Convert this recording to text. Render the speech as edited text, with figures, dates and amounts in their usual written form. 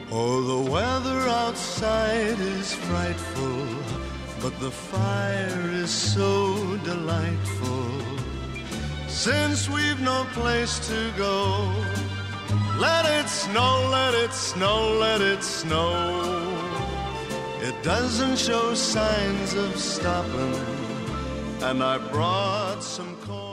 Oh, the weather outside is frightful, but the fire is so delightful. Since we've no place to go, let it snow, let it snow, let it snow. It doesn't show signs of stopping, and I brought some coal.